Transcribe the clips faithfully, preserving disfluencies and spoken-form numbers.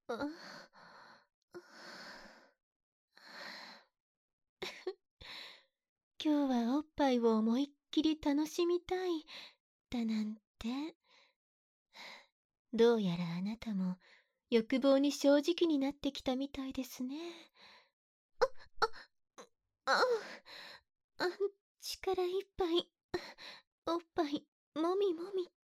あ今日はおっぱいを思いっきり楽しみたいだなんて。どうやらあなたも欲望に正直になってきたみたいですね。ああ、力いっぱいおっぱいもみもみって。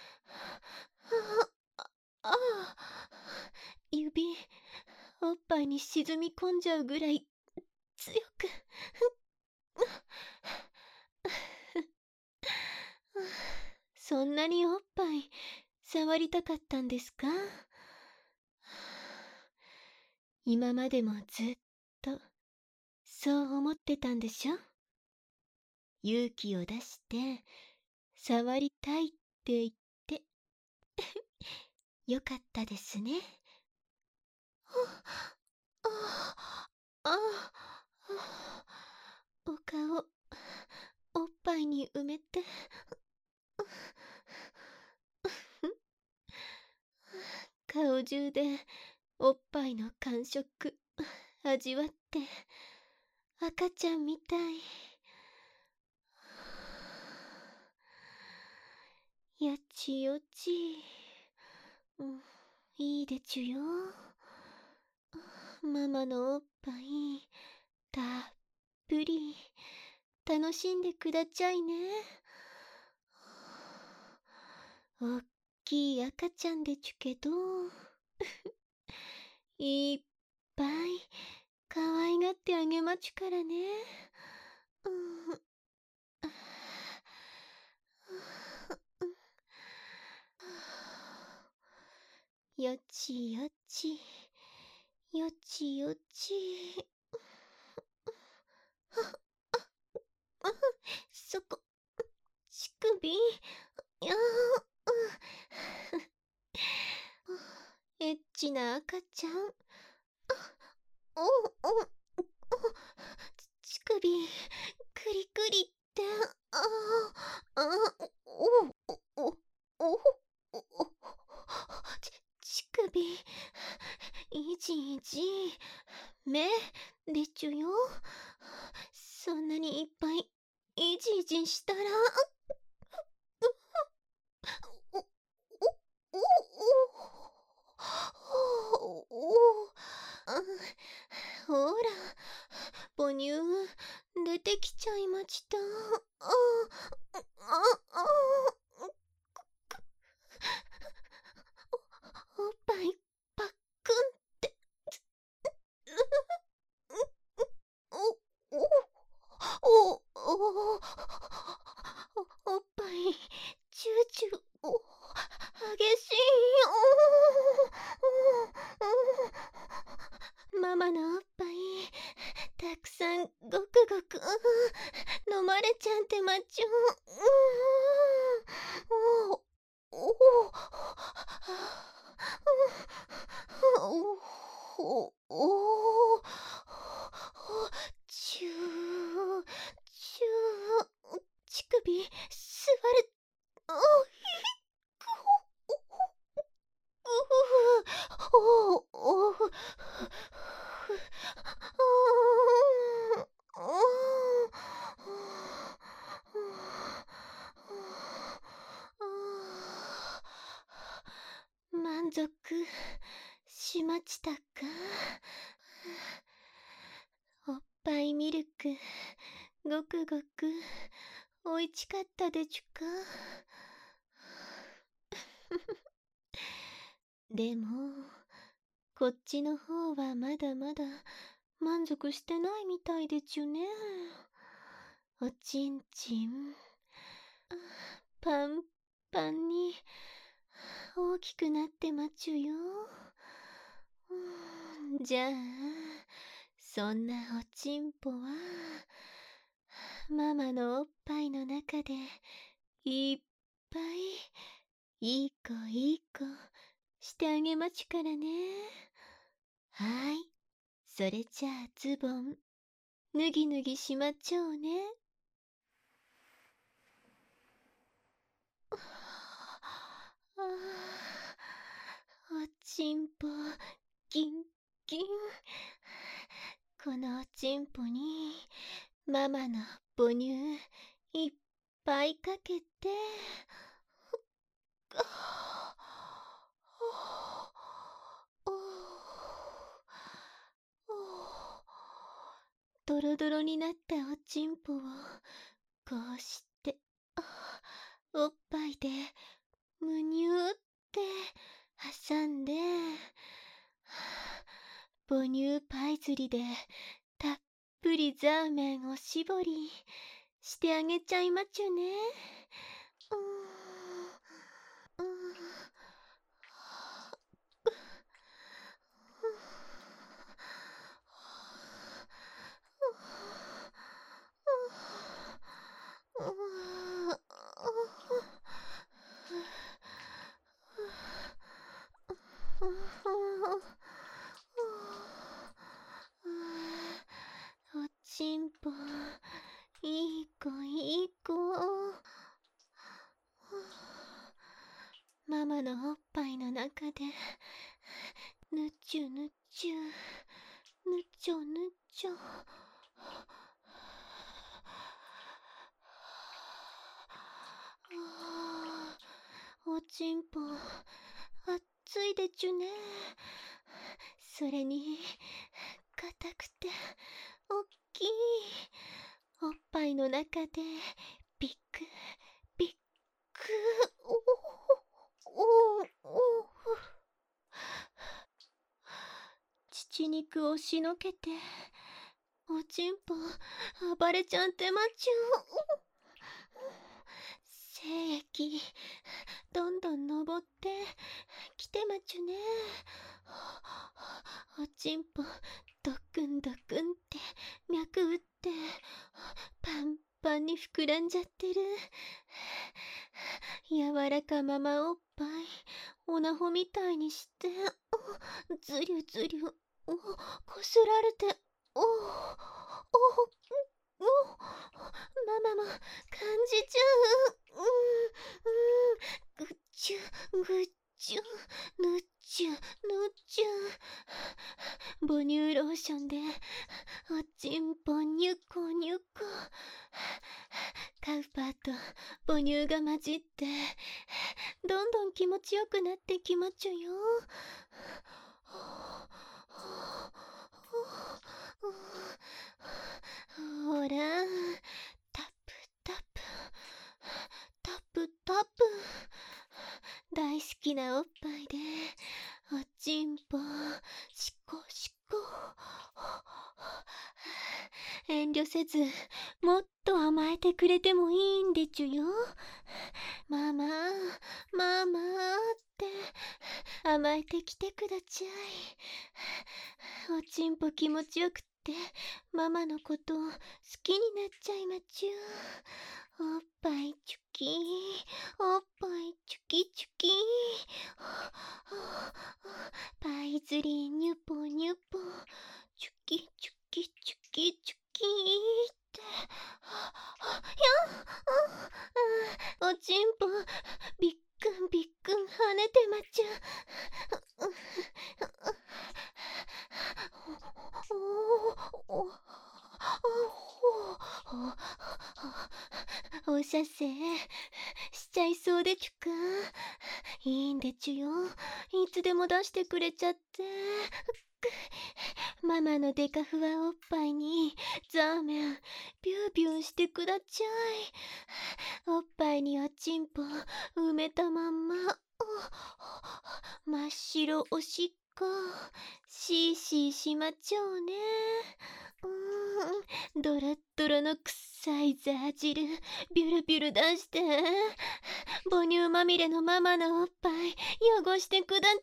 あああ指おっぱいに沈み込んじゃうぐらい強くそんなにおっぱい触りたかったんですか？今までもずっとそう思ってたんでしょ？勇気を出して触りたいって言ってよかったですね。ああああお顔おっぱいに埋めて顔中でおっぱいの感触味わって赤ちゃんみたい。やちよち、うん、いいでちゅよ。ママのおっぱいたっぷり楽しんでくだちゃいね。おっきい赤ちゃんでちゅけどいっぱいかわいがってあげまちゅからね。うんよちよちよちよちそこ乳首やエッチな赤ちゃんおおお乳首クリクリってああおおおおおち乳首いじいじ目でちゅよ。そんなにいっぱいいじいじしたらおおおおおほら母乳出てきちゃいました。あああおっぱいパックンっておおおおおっぱいチューチューお激しいおママのおっぱいたくさんごくごく飲まれちゃってまちゅおおおおおおチューチュー乳首座るおおおお満足しましたか？おっぱいミルクごくごくおいちかったでちゅか？でもこっちの方はまだまだ満足してないみたいでちゅね。おちんちんパンパンに大きくなってまちゅよ。じゃあそんなおちんぽはママのおっぱいの中でいっぱいいい子いい子してあげまちゅからね。はい、それじゃあズボン脱ぎ脱ぎしまちょうね。ああおちちんぽギンギン。このおちんぽにママの母乳いっぱいかけて、ドロドロになったおちんぽをこうしておっぱいでむにゅーって挟んで、母乳パイ釣りでたっぷりザーメンを絞りしてあげちゃいまちゅね。うーんうーんおちんぽいい子いい子。ママのおっぱいの中でぬちゅぬちゅぬちょぬちょ。おちんぽ熱いでちゅね。それに硬くておっきいおっぱいの中でビックビックおおお乳肉をしのけておちんぽ暴れちゃんてまちゅ。精液どんどん登ってきてまちゅね。おちんぽドクンドクンって脈打ってパンパンに膨らんじゃってる。柔らかママおっぱいおなほみたいにしてずりゅずりゅこすられて、おおおおママも感じちゃう。うんうん、ぐっちゅぐっちゅぬっちゅぬっちゅ。母乳ローションでおちんぽにゅこにゅこ。カウパーと母乳が混じってどんどん気持ちよくなってきまちゅよ。ほらタップタップタップタップ。大好きなおっぱいでおちんぽしこしこ。遠慮せずもっと甘えてくれてもいいんでちゅよ。ママママって甘えてきてくだちゃい。おちんぽ気持ちよくってママのこと好きになっちゃいまちゅ。おっぱいチュキーおっぱいチュキチュキー。パイズリーニュポニュポチュキチュキチュキチュキーって。やっおちんぽびっくんびっくん跳ねてまちゅ。おしゃせしちゃいそうでちゅか。いいんでちゅよ、いつでも出してくれちゃって。ママのデカフワおっぱいにザーメンビュービューしてくだちゃい。おっぱいにおちんぽ埋めたまんま真っ白おしっこシーシーしまちょうね。うーんドラッドラの臭いザー汁ビュルビュル出して母乳まみれのママのおっぱい汚してくだちゃい。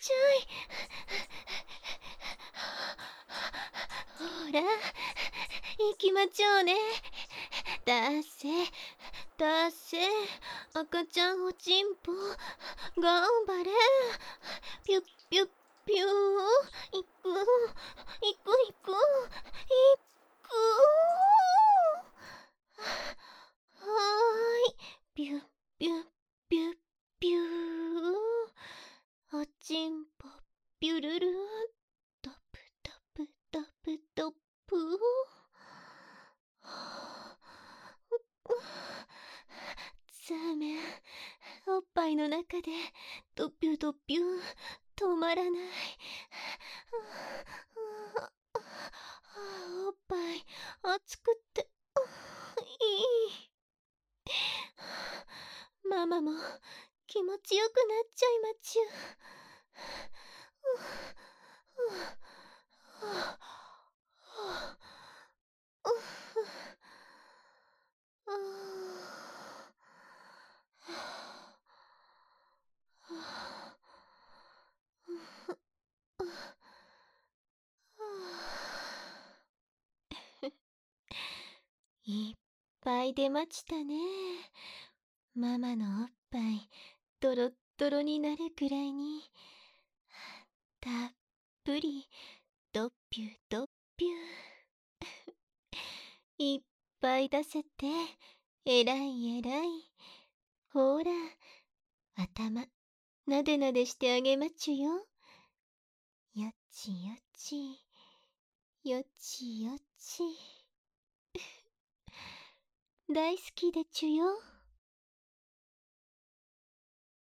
ほら行きまちょうね。出せ出せ赤ちゃんおちんぽ頑張れ。ピュッピュッピューいくいくいくいく。はーいピュッピュッピュッピュー。おちんぽピュるる、ドプドプドプドプ。ザーメン、おっぱいの中でドピュドピュ止まらない。おっぱい熱くっていい。ママも気持ちよくなっちゃいまちゅ。いっぱい出ましたね。ママのおっぱいドロッドロになるくらいにたっぷりドピュドピュいっぱい出せてえらいえらい。ほら頭なでなでしてあげまちゅよ。よちよちよちよち大好きでちゅよ。